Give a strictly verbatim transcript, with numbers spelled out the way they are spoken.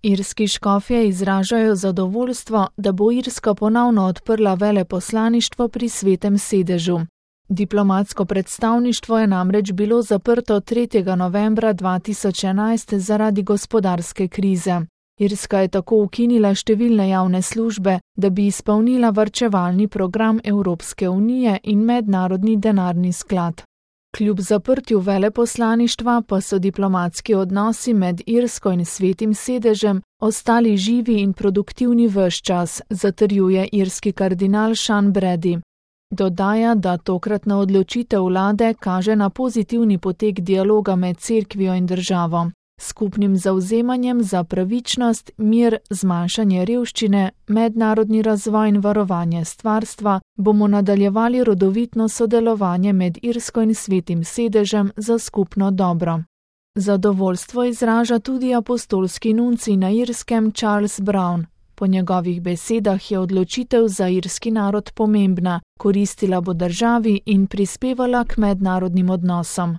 Irski škofje izražajo zadovoljstvo, da bo Irska ponovno odprla veleposlaništvo pri Svetem sedežu. Diplomatsko predstavništvo je namreč bilo zaprto tretjega novembra dva tisoč enajst zaradi gospodarske krize. Irska je tako ukinila številne javne službe, da bi izpolnila varčevalni program Evropske unije in Mednarodni denarni sklad. Kljub zaprtju veleposlaništva pa so diplomatski odnosi med Irsko in Svetim sedežem ostali živi in produktivni ves čas, zatrjuje irski kardinal Sean Brady. Dodaja, da tokratna odločitev vlade kaže na pozitivni potek dialoga med cerkvijo in državo. Skupnim zavzemanjem za pravičnost, mir, zmanjšanje revščine, mednarodni razvoj in varovanje stvarstva bomo nadaljevali rodovitno sodelovanje med Irsko in Svetim sedežem za skupno dobro. Zadovoljstvo izraža tudi apostolski nuncij na Irskem Charles Brown. Po njegovih besedah je odločitev za irski narod pomembna, koristila bo državi in prispevala k mednarodnim odnosom.